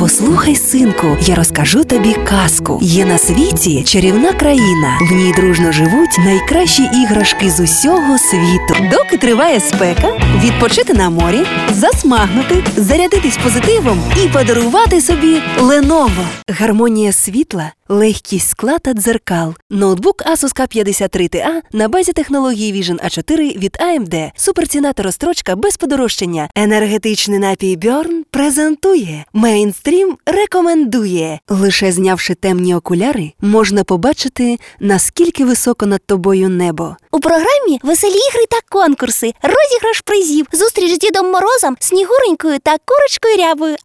Послухай, синку, я розкажу тобі казку. Є на світі чарівна країна. В ній дружно живуть найкращі іграшки з усього світу. Доки триває спека, відпочити на морі, засмагнути, зарядитись позитивом і подарувати собі Lenovo. Гармонія світла, легкість скла та дзеркал. Ноутбук Asus K53TA на базі технології Vision A4 від AMD. Суперціна та розстрочка без подорожчання. Енергетичний напій Burn презентує. Мейнстрім рекомендує. Лише знявши темні окуляри, можна побачити, наскільки високо над тобою небо. У програмі веселі ігри та конкурси, розіграш призів, зустріч з Дідом Морозом, Снігуренькою та Курочкою Рябою.